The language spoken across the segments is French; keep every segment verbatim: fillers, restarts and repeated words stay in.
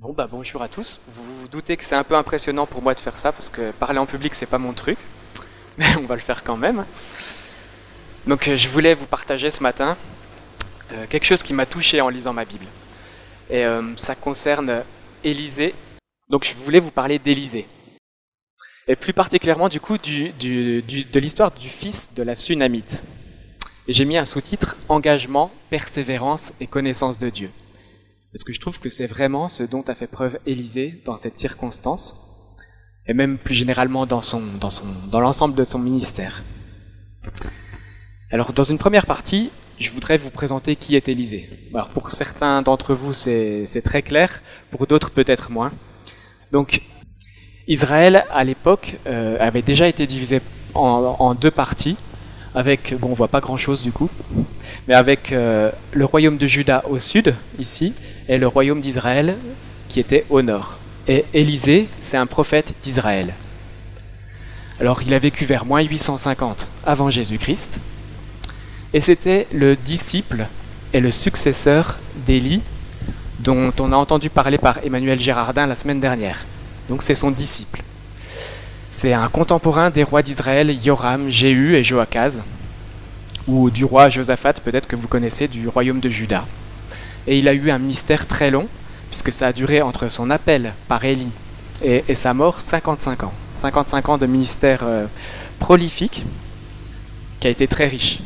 Bon bah bonjour à tous. Vous vous doutez que c'est un peu impressionnant pour moi de faire ça parce que parler en public c'est pas mon truc, mais on va le faire quand même. Donc euh, je voulais vous partager ce matin euh, quelque chose qui m'a touché en lisant ma Bible. Et euh, ça concerne Élisée. Donc je voulais vous parler d'Élisée. Et plus particulièrement du coup du, du, du, de l'histoire du fils de la Sunamite. Et j'ai mis un sous-titre Engagement, persévérance et connaissance de Dieu. Parce que je trouve que c'est vraiment ce dont a fait preuve Élisée dans cette circonstance, et même plus généralement dans, son, dans, son, dans l'ensemble de son ministère. Alors dans une première partie, je voudrais vous présenter qui est Élisée. Alors pour certains d'entre vous c'est, c'est très clair, pour d'autres peut-être moins. Donc Israël à l'époque euh, avait déjà été divisé en, en deux parties, avec, bon on voit pas grand chose du coup, mais avec euh, le royaume de Juda au sud, ici, et le royaume d'Israël qui était au nord. Et Élisée, c'est un prophète d'Israël. Alors il a vécu vers moins huit cent cinquante avant Jésus-Christ, et c'était le disciple et le successeur d'Élie, dont on a entendu parler par Emmanuel Gérardin la semaine dernière. Donc c'est son disciple. C'est un contemporain des rois d'Israël, Joram, Jéhu et Joachaz, ou du roi Josaphat, peut-être que vous connaissez, du royaume de Juda. Et il a eu un ministère très long, puisque ça a duré entre son appel par Élie et, et sa mort cinquante-cinq ans. cinquante-cinq ans de ministère euh, prolifique, qui a été très riche.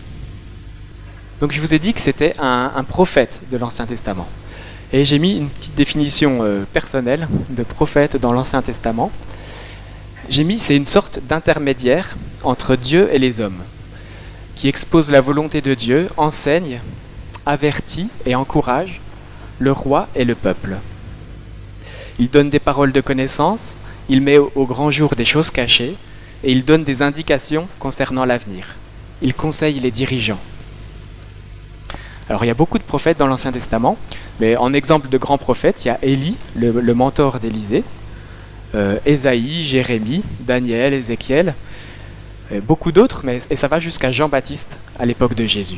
Donc je vous ai dit que c'était un, un prophète de l'Ancien Testament. Et j'ai mis une petite définition euh, personnelle de prophète dans l'Ancien Testament. J'ai mis, c'est une sorte d'intermédiaire entre Dieu et les hommes, qui expose la volonté de Dieu, enseigne, avertit et encourage le roi et le peuple. Il donne des paroles de connaissance, il met au, au grand jour des choses cachées, et il donne des indications concernant l'avenir. Il conseille les dirigeants. Alors il y a beaucoup de prophètes dans l'Ancien Testament, mais en exemple de grands prophètes, il y a Élie, le, le mentor d'Élisée, euh, Ésaïe, Jérémie, Daniel, Ézéchiel, euh, beaucoup d'autres, mais, et ça va jusqu'à Jean-Baptiste à l'époque de Jésus.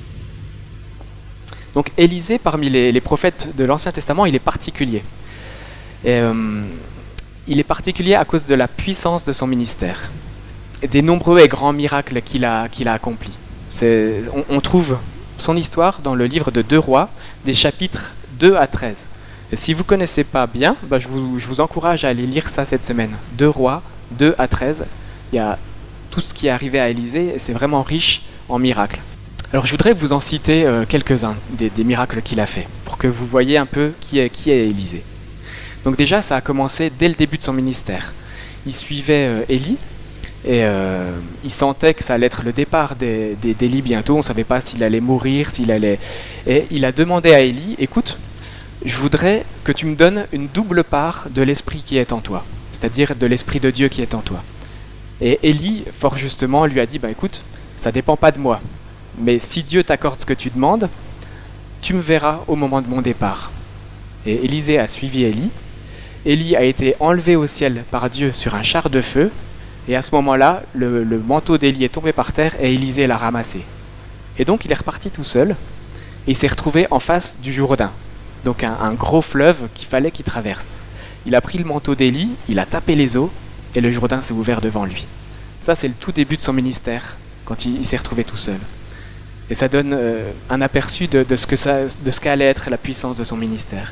Donc Élisée, parmi les, les prophètes de l'Ancien Testament, il est particulier. Et, euh, il est particulier à cause de la puissance de son ministère, et des nombreux et grands miracles qu'il a, qu'il a accomplis. C'est, on, on trouve son histoire dans le livre de Deux Rois, des chapitres deux à treize. Et si vous ne connaissez pas bien, bah je, vous, je vous encourage à aller lire ça cette semaine. Deux Rois, deux à treize. Il y a tout ce qui est arrivé à Élisée, et c'est vraiment riche en miracles. Alors je voudrais vous en citer euh, quelques-uns des, des miracles qu'il a fait, pour que vous voyez un peu qui est, qui est Élisée. Donc déjà, ça a commencé dès le début de son ministère. Il suivait euh, Élie, et euh, il sentait que ça allait être le départ des, des, d'Élie bientôt. On ne savait pas s'il allait mourir, s'il allait... Et il a demandé à Élie, écoute, je voudrais que tu me donnes une double part de l'esprit qui est en toi, c'est-à-dire de l'esprit de Dieu qui est en toi. Et Élie, fort justement, lui a dit, bah écoute, ça ne dépend pas de moi. Mais si Dieu t'accorde ce que tu demandes, tu me verras au moment de mon départ. Et Élisée a suivi Élie. Élie a été enlevé au ciel par Dieu sur un char de feu, et à ce moment-là, le, le manteau d'Élie est tombé par terre et Élisée l'a ramassé. Et donc il est reparti tout seul, et il s'est retrouvé en face du Jourdain, donc un, un gros fleuve qu'il fallait qu'il traverse. Il a pris le manteau d'Élie, il a tapé les eaux, et le Jourdain s'est ouvert devant lui. Ça, c'est le tout début de son ministère, quand il, il s'est retrouvé tout seul. Et ça donne euh, un aperçu de, de, ce que ça, de ce qu'allait être la puissance de son ministère.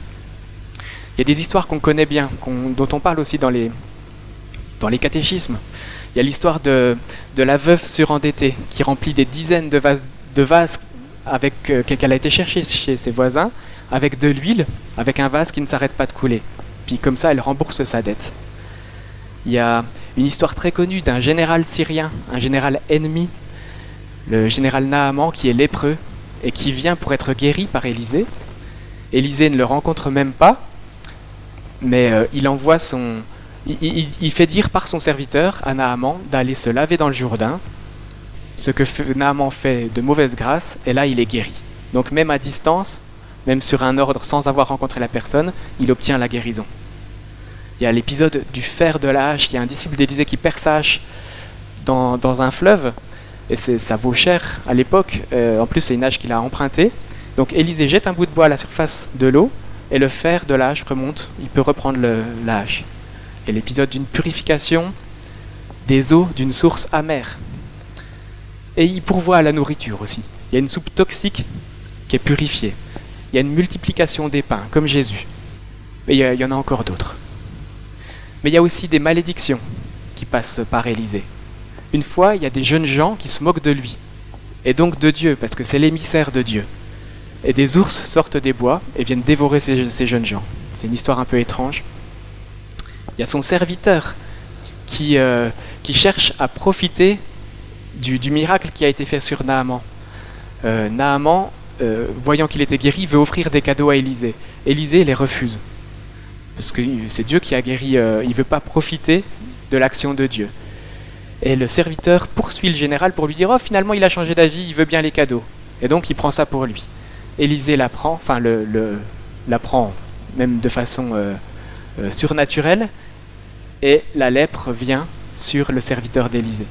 Il y a des histoires qu'on connaît bien, qu'on, dont on parle aussi dans les, dans les catéchismes. Il y a l'histoire de, de la veuve surendettée qui remplit des dizaines de vases, de vases avec, euh, qu'elle a été chercher chez ses voisins, avec de l'huile, avec un vase qui ne s'arrête pas de couler. Puis comme ça, elle rembourse sa dette. Il y a une histoire très connue d'un général syrien, un général ennemi, le général Naaman qui est lépreux et qui vient pour être guéri par Élisée. Élisée ne le rencontre même pas, mais euh, il envoie son, il, il, il fait dire par son serviteur à Naaman d'aller se laver dans le Jourdain, ce que fait, Naaman fait de mauvaise grâce, et là il est guéri. Donc même à distance, même sur un ordre sans avoir rencontré la personne, il obtient la guérison. Il y a l'épisode du fer de la hache, il y a un disciple d'Élisée qui perd sa hache dans, dans un fleuve, et c'est, ça vaut cher à l'époque, euh, en plus c'est une hache qu'il a empruntée. Donc Élisée jette un bout de bois à la surface de l'eau, et le fer de l'âge remonte, il peut reprendre le- l'âge. Et l'épisode d'une purification des eaux d'une source amère. Et il pourvoit à la nourriture aussi. Il y a une soupe toxique qui est purifiée. Il y a une multiplication des pains, comme Jésus. Mais il y, a- il y en a encore d'autres. Mais il y a aussi des malédictions qui passent par Élisée. Une fois, il y a des jeunes gens qui se moquent de lui, et donc de Dieu, parce que c'est l'émissaire de Dieu. Et des ours sortent des bois et viennent dévorer ces, ces jeunes gens. C'est une histoire un peu étrange. Il y a son serviteur qui, euh, qui cherche à profiter du, du miracle qui a été fait sur Naaman. Euh, Naaman, euh, voyant qu'il était guéri, veut offrir des cadeaux à Élisée. Élisée les refuse. Parce que c'est Dieu qui a guéri, euh, il ne veut pas profiter de l'action de Dieu. Et le serviteur poursuit le général pour lui dire « Oh, finalement, il a changé d'avis, il veut bien les cadeaux. » Et donc, il prend ça pour lui. Élisée l'apprend, enfin, le, le, l'apprend même de façon euh, euh, surnaturelle, et la lèpre vient sur le serviteur d'Élisée.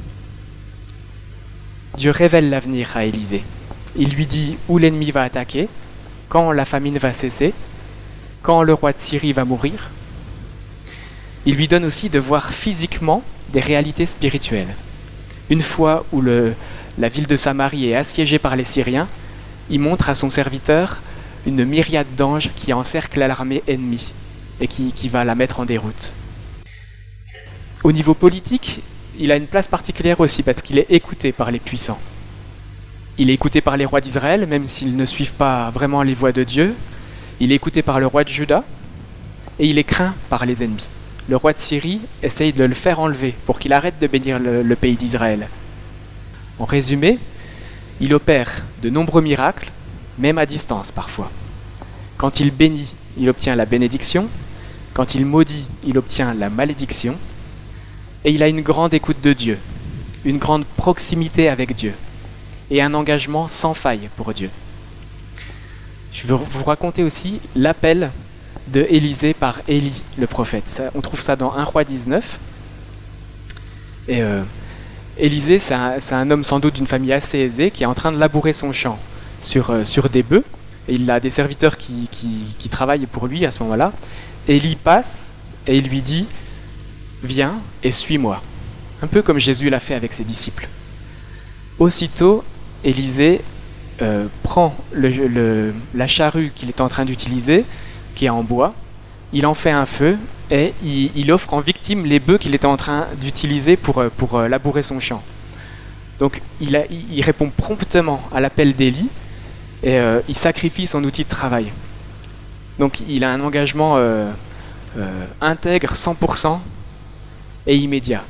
Dieu révèle l'avenir à Élisée. Il lui dit où l'ennemi va attaquer, quand la famine va cesser, quand le roi de Syrie va mourir. Il lui donne aussi de voir physiquement des réalités spirituelles. Une fois où le, la ville de Samarie est assiégée par les Syriens, il montre à son serviteur une myriade d'anges qui encerclent l'armée ennemie et qui, qui va la mettre en déroute. Au niveau politique, il a une place particulière aussi parce qu'il est écouté par les puissants. Il est écouté par les rois d'Israël, même s'ils ne suivent pas vraiment les voies de Dieu. Il est écouté par le roi de Juda et il est craint par les ennemis. Le roi de Syrie essaye de le faire enlever pour qu'il arrête de bénir le, le pays d'Israël. En résumé, il opère de nombreux miracles, même à distance parfois. Quand il bénit, il obtient la bénédiction. Quand il maudit, il obtient la malédiction. Et il a une grande écoute de Dieu, une grande proximité avec Dieu et un engagement sans faille pour Dieu. Je veux vous raconter aussi l'appel de Élisée par Élie, le prophète. Ça, on trouve ça dans un roi dix-neuf. Et euh, Élisée, c'est un, c'est un homme sans doute d'une famille assez aisée qui est en train de labourer son champ sur, euh, sur des bœufs. Et il a des serviteurs qui, qui, qui travaillent pour lui à ce moment-là. Élie passe et il lui dit « Viens et suis-moi ». Un peu comme Jésus l'a fait avec ses disciples. Aussitôt, Élisée euh, prend le, le, la charrue qu'il est en train d'utiliser, qui est en bois, il en fait un feu et il, il offre en victime les bœufs qu'il était en train d'utiliser pour, pour labourer son champ. Donc il, a, il répond promptement à l'appel d'Élie et euh, il sacrifie son outil de travail. Donc il a un engagement euh, euh, intègre, cent pour cent et immédiat.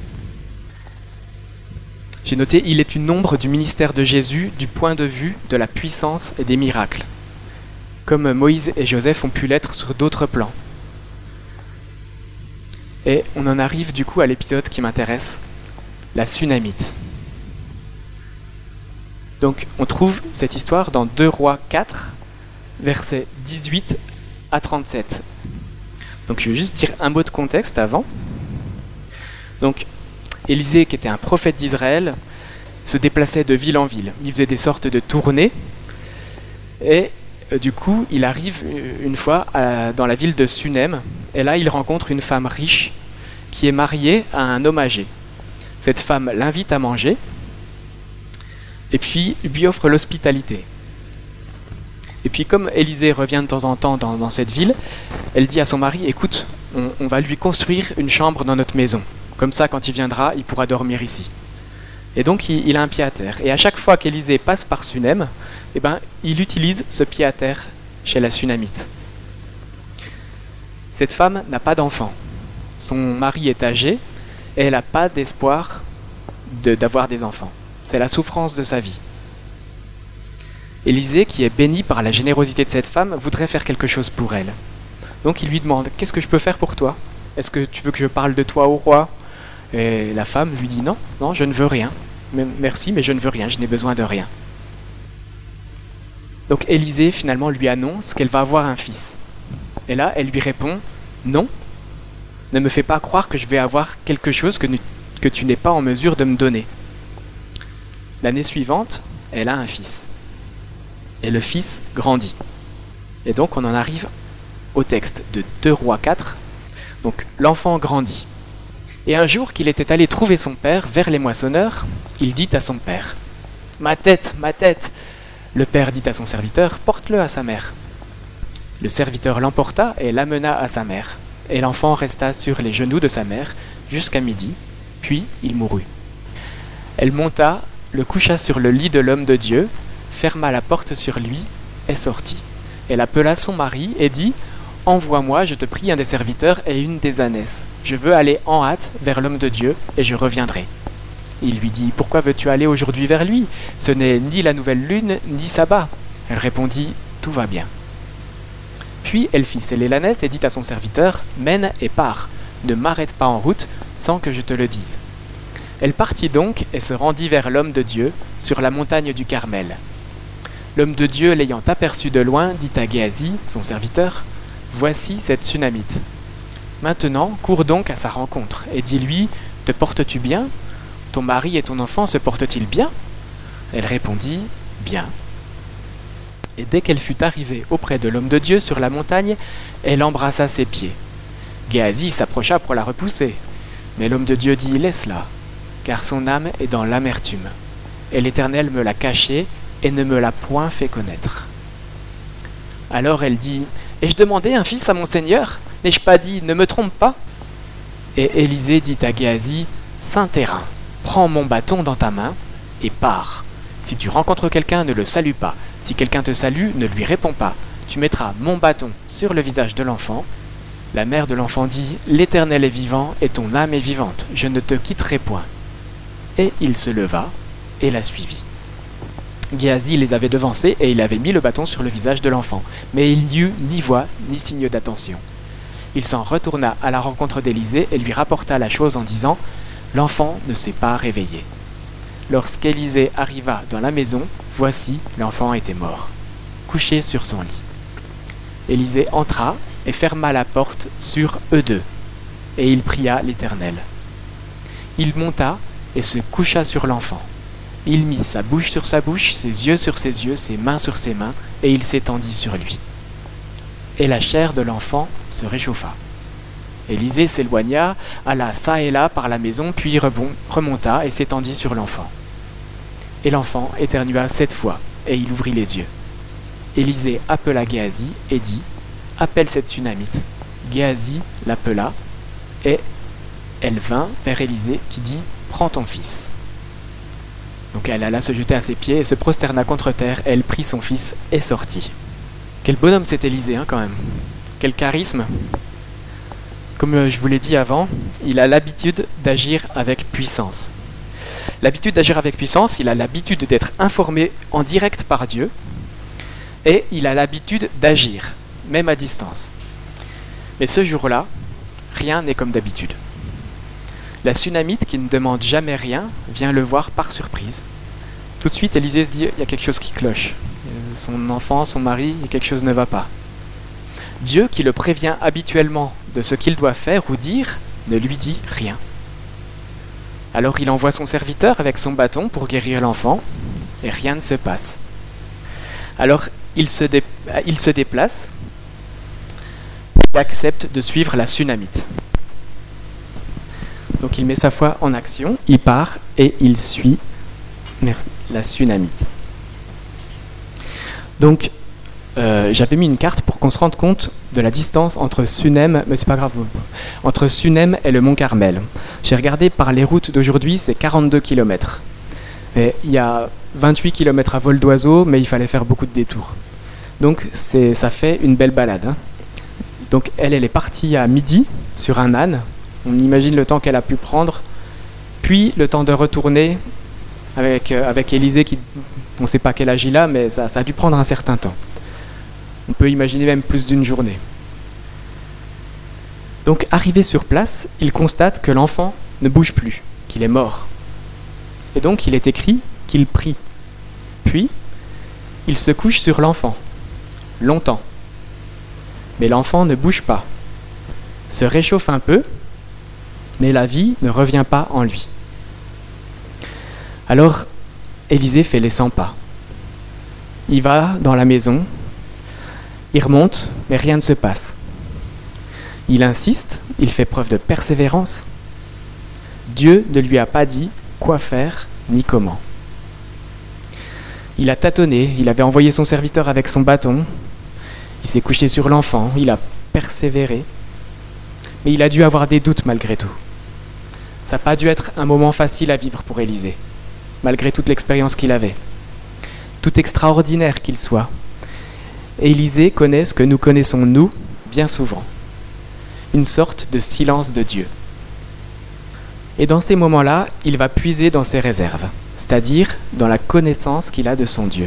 J'ai noté, il est une ombre du ministère de Jésus du point de vue de la puissance et des miracles, comme Moïse et Joseph ont pu l'être sur d'autres plans. Et on en arrive du coup à l'épisode qui m'intéresse, la Sunamite. Donc on trouve cette histoire dans deux Rois quatre, versets dix-huit à trente-sept. Donc je vais juste dire un mot de contexte avant. Donc Élisée, qui était un prophète d'Israël, se déplaçait de ville en ville. Il faisait des sortes de tournées. Et euh, du coup, il arrive une fois à, dans la ville de Sunem. Et là, il rencontre une femme riche qui est mariée à un homme âgé. Cette femme l'invite à manger et puis lui offre l'hospitalité. Et puis comme Élisée revient de temps en temps dans, dans cette ville, elle dit à son mari, écoute, on, on va lui construire une chambre dans notre maison. Comme ça, quand il viendra, il pourra dormir ici. Et donc, il, il a un pied à terre. Et à chaque fois qu'Élisée passe par Sunem, eh ben, il utilise ce pied à terre chez la Sunamite. Cette femme n'a pas d'enfant. Son mari est âgé et elle n'a pas d'espoir de, d'avoir des enfants. C'est la souffrance de sa vie. Élisée, qui est béni par la générosité de cette femme, voudrait faire quelque chose pour elle. Donc il lui demande « Qu'est-ce que je peux faire pour toi ? Est-ce que tu veux que je parle de toi au roi ?» Et la femme lui dit « Non, non, je ne veux rien. Merci, mais je ne veux rien, je n'ai besoin de rien. » Donc Élisée finalement lui annonce qu'elle va avoir un fils. Et là, elle lui répond « Non, ne me fais pas croire que je vais avoir quelque chose que, que tu n'es pas en mesure de me donner. » L'année suivante, elle a un fils. Et le fils grandit. Et donc on en arrive au texte de deux Rois quatre. Donc l'enfant grandit. Et un jour qu'il était allé trouver son père vers les moissonneurs, il dit à son père, « Ma tête, ma tête !» Le père dit à son serviteur, « Porte-le à sa mère. » Le serviteur l'emporta et l'amena à sa mère. Et l'enfant resta sur les genoux de sa mère jusqu'à midi, puis il mourut. Elle monta, le coucha sur le lit de l'homme de Dieu, ferma la porte sur lui et sortit. Elle appela son mari et dit, « Envoie-moi, je te prie, un des serviteurs et une des ânesses. Je veux aller en hâte vers l'homme de Dieu et je reviendrai. » Il lui dit, « Pourquoi veux-tu aller aujourd'hui vers lui? Ce n'est ni la nouvelle lune, ni sabbat. » Elle répondit, « Tout va bien. » Puis elle fit sceller l'ânesse et dit à son serviteur, « Mène et pars, ne m'arrête pas en route sans que je te le dise. » Elle partit donc et se rendit vers l'homme de Dieu sur la montagne du Carmel. L'homme de Dieu, l'ayant aperçu de loin, dit à Géasi, son serviteur, « Voici cette Sunamite. Maintenant, cours donc à sa rencontre et dis-lui, « Te portes-tu bien? Ton mari et ton enfant se portent-ils bien ?» Elle répondit, « Bien. » Et dès qu'elle fut arrivée auprès de l'homme de Dieu sur la montagne, elle embrassa ses pieds. Géasi s'approcha pour la repousser, mais l'homme de Dieu dit, « Laisse-la, car son âme est dans l'amertume, et l'Éternel me l'a cachée et ne me l'a point fait connaître. » Alors elle dit, « Ai-je demandé un fils à mon Seigneur? N'ai-je pas dit, ne me trompe pas? » Et Élisée dit à Géasi, « Saint terrain, prends mon bâton dans ta main et pars. Si tu rencontres quelqu'un, ne le salue pas. Si quelqu'un te salue, ne lui réponds pas. Tu mettras mon bâton sur le visage de l'enfant. » La mère de l'enfant dit, « L'Éternel est vivant et ton âme est vivante. Je ne te quitterai point. » Et il se leva et la suivit. Géasi les avait devancés et il avait mis le bâton sur le visage de l'enfant. Mais il n'y eut ni voix ni signe d'attention. Il s'en retourna à la rencontre d'Élisée et lui rapporta la chose en disant, « L'enfant ne s'est pas réveillé. » Lorsqu'Élisée arriva dans la maison, voici, l'enfant était mort, couché sur son lit. Élisée entra et ferma la porte sur eux deux, et il pria l'Éternel. Il monta et se coucha sur l'enfant. Il mit sa bouche sur sa bouche, ses yeux sur ses yeux, ses mains sur ses mains, et il s'étendit sur lui. Et la chair de l'enfant se réchauffa. Élisée s'éloigna, alla çà et là par la maison, puis rebond, remonta et s'étendit sur l'enfant. Et l'enfant éternua sept fois, et il ouvrit les yeux. Élisée appela Géasi et dit, « Appelle cette Sunamite. » Géasi l'appela, et elle vint vers Élisée qui dit, « Prends ton fils. » Donc elle alla se jeter à ses pieds et se prosterna contre terre, et elle prit son fils et sortit. Quel bonhomme c'est Élisée, hein, quand même. Quel charisme. Comme je vous l'ai dit avant, il a l'habitude d'agir avec puissance. L'habitude d'agir avec puissance, il a l'habitude d'être informé en direct par Dieu, et il a l'habitude d'agir, même à distance. Mais ce jour-là, rien n'est comme d'habitude. La Sunamite, qui ne demande jamais rien, vient le voir par surprise. Tout de suite, Élisée se dit, il y a quelque chose qui cloche. Son enfant, son mari, et quelque chose ne va pas. Dieu, qui le prévient habituellement de ce qu'il doit faire ou dire, ne lui dit rien. Alors il envoie son serviteur avec son bâton pour guérir l'enfant, et rien ne se passe. Alors il se, dé... il se déplace, et accepte de suivre la Sunamite. Donc il met sa foi en action, il part et il suit la Sunamite. Donc euh, j'avais mis une carte pour qu'on se rende compte de la distance entre Sunem, mais c'est pas grave, entre Sunem et le Mont Carmel. J'ai regardé par les routes d'aujourd'hui, c'est quarante-deux kilomètres. Et il y a vingt-huit kilomètres à vol d'oiseau, mais il fallait faire beaucoup de détours. Donc c'est, ça fait une belle balade. Hein. Donc elle, elle est partie à midi sur un âne. On imagine le temps qu'elle a pu prendre, puis le temps de retourner avec, euh, avec Élisée, qui, on ne sait pas quel âge il a, mais ça, ça a dû prendre un certain temps. On peut imaginer même plus d'une journée. Donc, arrivé sur place, il constate que l'enfant ne bouge plus, qu'il est mort. Et donc, il est écrit qu'il prie. Puis, il se couche sur l'enfant, longtemps. Mais l'enfant ne bouge pas, se réchauffe un peu, mais la vie ne revient pas en lui. Alors, Élisée fait les cent pas. Il va dans la maison, Il remonte, mais rien ne se passe. Il insiste, il fait preuve de persévérance. Dieu ne lui a pas dit quoi faire ni comment. Il a tâtonné, il avait envoyé son serviteur avec son bâton, il s'est couché sur l'enfant, il a persévéré, mais il a dû avoir des doutes malgré tout. Ça n'a pas dû être un moment facile à vivre pour Élisée, malgré toute l'expérience qu'il avait. Tout extraordinaire qu'il soit, Élisée connaît ce que nous connaissons nous bien souvent, une sorte de silence de Dieu. Et dans ces moments-là, il va puiser dans ses réserves, c'est-à-dire dans la connaissance qu'il a de son Dieu.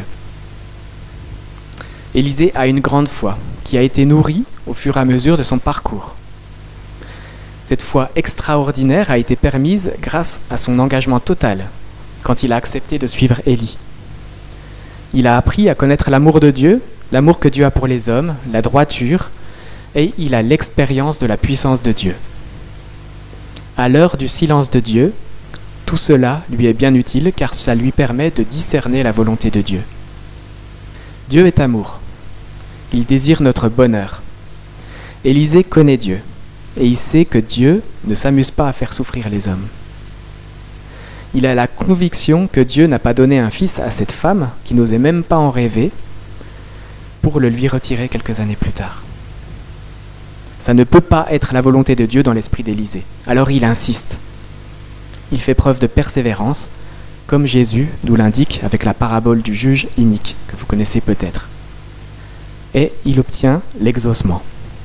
Élisée a une grande foi qui a été nourrie au fur et à mesure de son parcours. Cette foi extraordinaire a été permise grâce à son engagement total quand il a accepté de suivre Élie. Il a appris à connaître l'amour de Dieu, l'amour que Dieu a pour les hommes, la droiture, et il a l'expérience de la puissance de Dieu. À l'heure du silence de Dieu, tout cela lui est bien utile car ça lui permet de discerner la volonté de Dieu. Dieu est amour. Il désire notre bonheur. Élisée connaît Dieu et il sait que Dieu ne s'amuse pas à faire souffrir les hommes. Il a la conviction que Dieu n'a pas donné un fils à cette femme qui n'osait même pas en rêver pour le lui retirer quelques années plus tard. Ça ne peut pas être la volonté de Dieu dans l'esprit d'Élisée. Alors il insiste. Il fait preuve de persévérance, comme Jésus nous l'indique avec la parabole du juge inique, que vous connaissez peut-être. Et il obtient l'exaucement.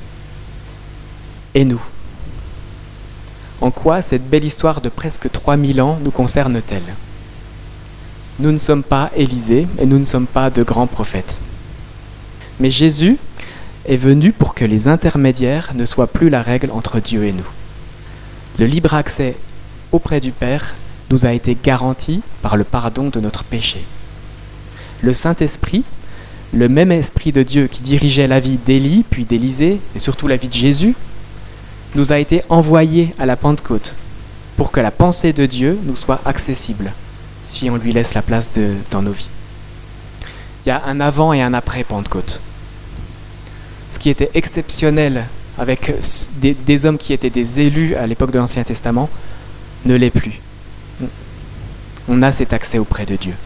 Et nous ? En quoi cette belle histoire de presque trois mille ans nous concerne-t-elle ? Nous ne sommes pas Élisée et nous ne sommes pas de grands prophètes. Mais Jésus est venu pour que les intermédiaires ne soient plus la règle entre Dieu et nous. Le libre accès auprès du Père nous a été garanti par le pardon de notre péché. Le Saint-Esprit, le même Esprit de Dieu qui dirigeait la vie d'Élie, puis d'Élisée, et surtout la vie de Jésus, nous a été envoyé à la Pentecôte pour que la pensée de Dieu nous soit accessible, si on lui laisse la place de, dans nos vies. Il y a un avant et un après Pentecôte. Ce qui était exceptionnel avec des, des hommes qui étaient des élus à l'époque de l'Ancien Testament ne l'est plus. On a cet accès auprès de Dieu.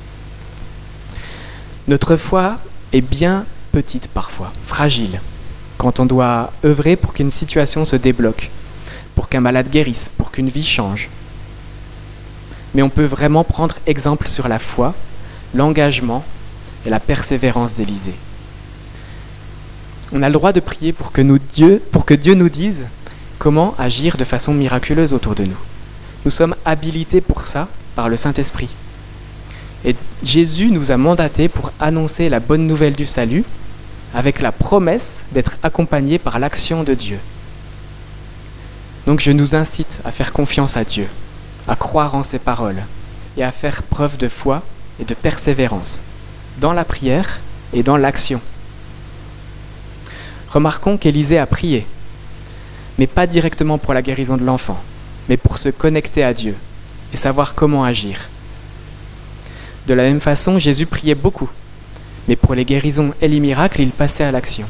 Notre foi est bien petite parfois, fragile, quand on doit œuvrer pour qu'une situation se débloque, pour qu'un malade guérisse, pour qu'une vie change. Mais on peut vraiment prendre exemple sur la foi, l'engagement et la persévérance d'Élisée. On a le droit de prier pour que, nous, Dieu, pour que Dieu nous dise comment agir de façon miraculeuse autour de nous. Nous sommes habilités pour ça par le Saint-Esprit. Et Jésus nous a mandatés pour annoncer la bonne nouvelle du salut avec la promesse d'être accompagnés par l'action de Dieu. Donc je nous incite à faire confiance à Dieu, à croire en ses paroles et à faire preuve de foi et de persévérance dans la prière et dans l'action. Remarquons qu'Élisée a prié, mais pas directement pour la guérison de l'enfant, mais pour se connecter à Dieu et savoir comment agir. De la même façon, Jésus priait beaucoup, mais pour les guérisons et les miracles, il passait à l'action.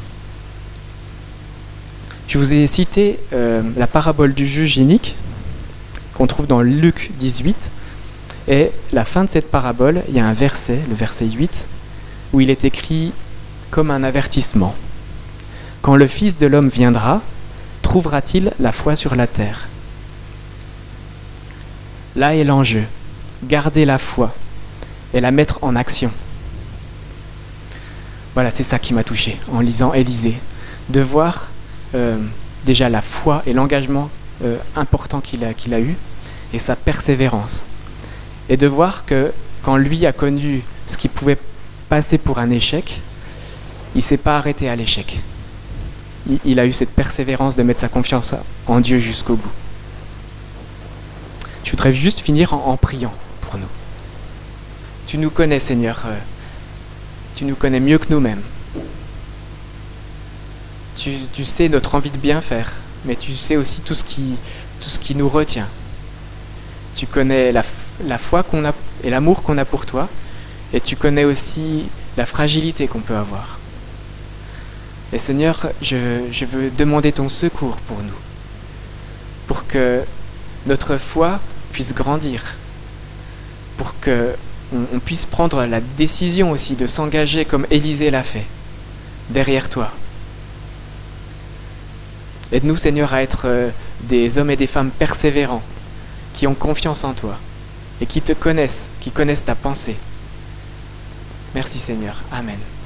Je vous ai cité euh, la parabole du juge inique, qu'on trouve dans Luc dix-huit, et la fin de cette parabole, il y a un verset, le verset huit, où il est écrit comme un avertissement. « Quand le Fils de l'homme viendra, trouvera-t-il la foi sur la terre ?» Là est l'enjeu, garder la foi et la mettre en action. Voilà, c'est ça qui m'a touché en lisant Élisée, de voir euh, déjà la foi et l'engagement euh, important qu'il a, qu'il a eu et sa persévérance. Et de voir que quand lui a connu ce qui pouvait passer pour un échec, il ne s'est pas arrêté à l'échec. Il, il a eu cette persévérance de mettre sa confiance en Dieu jusqu'au bout. Je voudrais juste finir en, en priant pour nous. Tu nous connais, Seigneur. Euh, tu nous connais mieux que nous-mêmes. Tu, tu sais notre envie de bien faire, mais tu sais aussi tout ce qui, tout ce qui nous retient. Tu connais la, la foi qu'on a et l'amour qu'on a pour toi, et tu connais aussi la fragilité qu'on peut avoir. Et Seigneur, je, je veux demander ton secours pour nous, pour que notre foi puisse grandir, pour que on, on puisse prendre la décision aussi de s'engager comme Élisée l'a fait, derrière toi. Aide-nous, Seigneur, à être euh, des hommes et des femmes persévérants, qui ont confiance en toi, et qui te connaissent, qui connaissent ta pensée. Merci Seigneur. Amen.